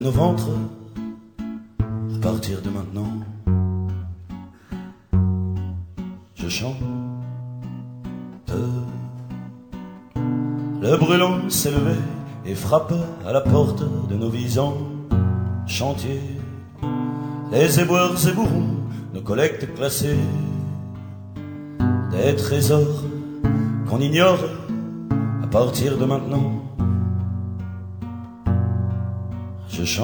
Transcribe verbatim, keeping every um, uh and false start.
Nos ventres, à partir de maintenant, je chante. Le brûlant s'est levé et frappe à la porte de nos vies en chantier. Les éboueurs éboueront nos collectes classées, des trésors qu'on ignore à partir de maintenant. Je chante.